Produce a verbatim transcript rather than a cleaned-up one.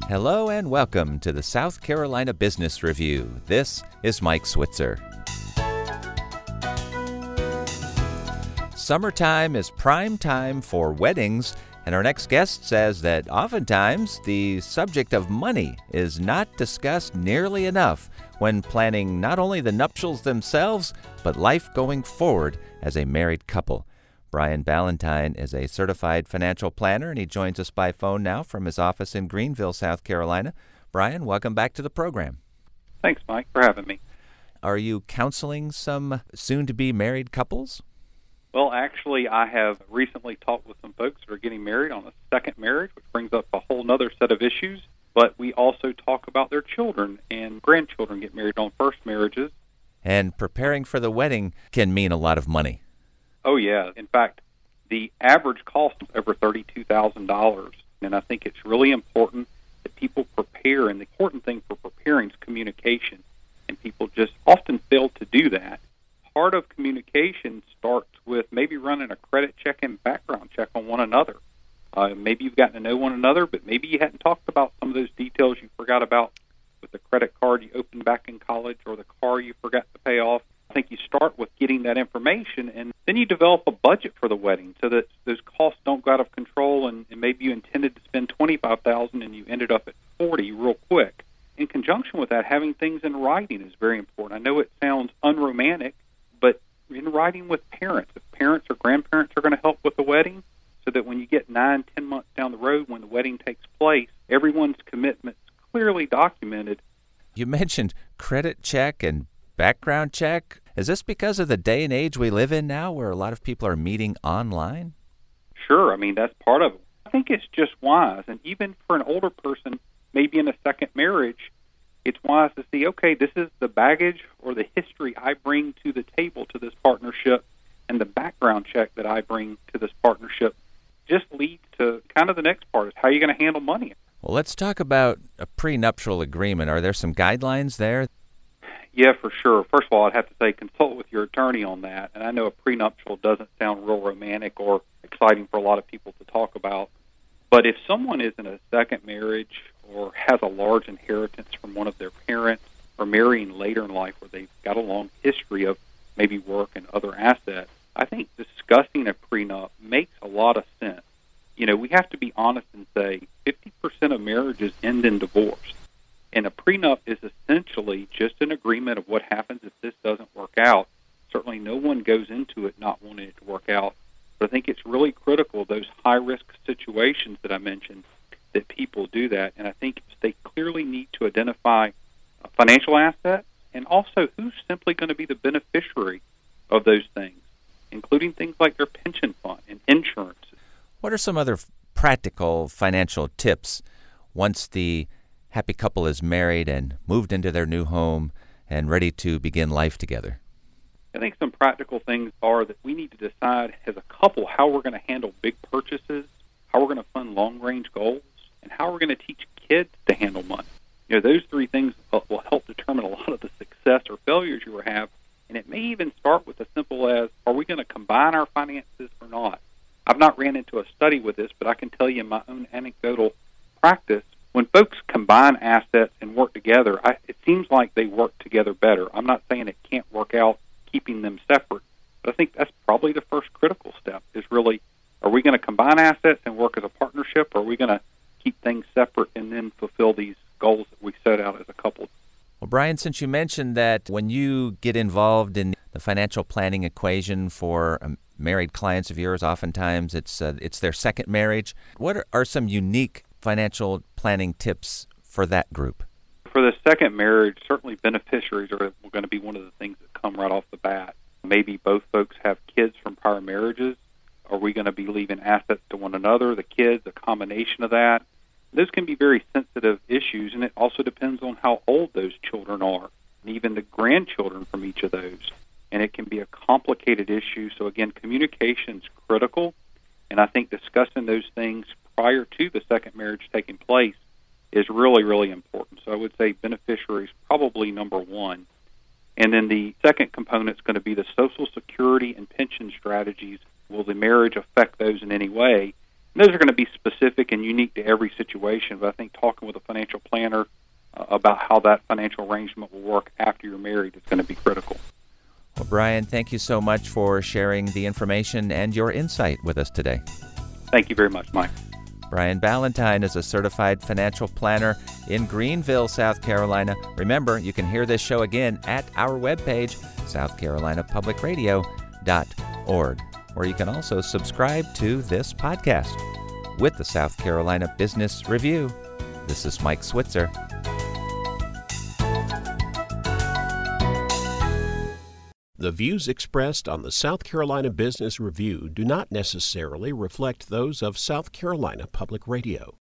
Hello and welcome to the South Carolina Business Review. This is Mike Switzer. Summertime is prime time for weddings, and our next guest says that oftentimes the subject of money is not discussed nearly enough when planning not only the nuptials themselves, but life going forward as a married couple. Brian Ballantyne is a certified financial planner, and he joins us by phone now from his office in Greenville, South Carolina. Brian, welcome back to the program. Thanks, Mike, for having me. Are you counseling some soon-to-be married couples? Well, actually, I have recently talked with some folks that are getting married on a second marriage, which brings up a whole other set of issues. But we also talk about their children and grandchildren get married on first marriages. And preparing for the wedding can mean a lot of money. Oh, yeah. In fact, the average cost is over thirty-two thousand dollars. And I think it's really important that people prepare. And the important thing for preparing is communication. And people just often fail to do that. Part of communication starts with maybe running a credit check and background check on one another. Uh, maybe you've gotten to know one another, but maybe you hadn't talked about some of those details you forgot about with the credit card you opened back in college or the car you forgot to pay off. I think you start with getting that information, and then you develop a budget for the wedding so that those costs don't go out of control, and, and maybe you intended to spend twenty-five thousand dollars and you ended up at forty real quick. In conjunction with that, having things in writing is very important. I know it sounds unromantic, but in writing with parents, if parents or grandparents are going to help with the wedding, so that when you get nine, ten months down the road when the wedding takes place, everyone's commitment's clearly documented. You mentioned credit check and background check. Is this because of the day and age we live in now where a lot of people are meeting online? Sure. I mean, that's part of it. I think it's just wise. And even for an older person, maybe in a second marriage, it's wise to see, okay, this is the baggage or the history I bring to the table to this partnership, and the background check that I bring to this partnership just leads to kind of the next part is how you're going to handle money. Well, let's talk about a prenuptial agreement. Are there some guidelines there? Yeah, for sure. First of all, I'd have to say consult with your attorney on that. And I know a prenuptial doesn't sound real romantic or exciting for a lot of people to talk about. But if someone is in a second marriage or has a large inheritance from one of their parents or marrying later in life where they've got a long history of maybe work and other assets, I think discussing a prenup makes a lot of sense. You know, we have to be honest and say fifty percent of marriages end in divorce. And a prenup is essentially just an agreement of what happens if this doesn't work out. Certainly no one goes into it not wanting it to work out. But I think it's really critical, those high-risk situations that I mentioned, that people do that. And I think they clearly need to identify a financial asset and also who's simply going to be the beneficiary of those things, including things like their pension fund and insurance. What are some other practical financial tips once the happy couple is married and moved into their new home and ready to begin life together? I think some practical things are that we need to decide as a couple how we're going to handle big purchases, how we're going to fund long-range goals, and how we're going to teach kids to handle money. You know, those three things will help determine a lot of the success or failures you will have, and it may even start with as simple as, are we going to combine our finances or not? I've not ran into a study with this, but I can tell you in my own anecdotal practice, when folks combine assets and work together, I, it seems like they work together better. I'm not saying it can't work out keeping them separate, but I think that's probably the first critical step is really, are we going to combine assets and work as a partnership, or are we going to keep things separate and then fulfill these goals that we set out as a couple? Well, Brian, since you mentioned that when you get involved in the financial planning equation for um, married clients of yours, oftentimes it's uh, it's their second marriage. What are, are some unique financial planning tips for that group? For the second marriage, certainly beneficiaries are going to be one of the things that come right off the bat. Maybe both folks have kids from prior marriages. Are we going to be leaving assets to one another, the kids, a combination of that? Those can be very sensitive issues, and it also depends on how old those children are, and even the grandchildren from each of those. And it can be a complicated issue. So again, communication is critical, and I think discussing those things prior to the second marriage taking place is really, really important. So I would say beneficiaries probably number one. And then the second component is going to be the Social Security and pension strategies. Will the marriage affect those in any way? And those are going to be specific and unique to every situation, but I think talking with a financial planner uh, about how that financial arrangement will work after you're married is going to be critical. Well, Brian, thank you so much for sharing the information and your insight with us today. Thank you very much, Mike. Brian Ballantyne is a certified financial planner in Greenville, South Carolina. Remember, you can hear this show again at our webpage, south carolina public radio dot org, where you can also subscribe to this podcast. With the South Carolina Business Review, this is Mike Switzer. The views expressed on the South Carolina Business Review do not necessarily reflect those of South Carolina Public Radio.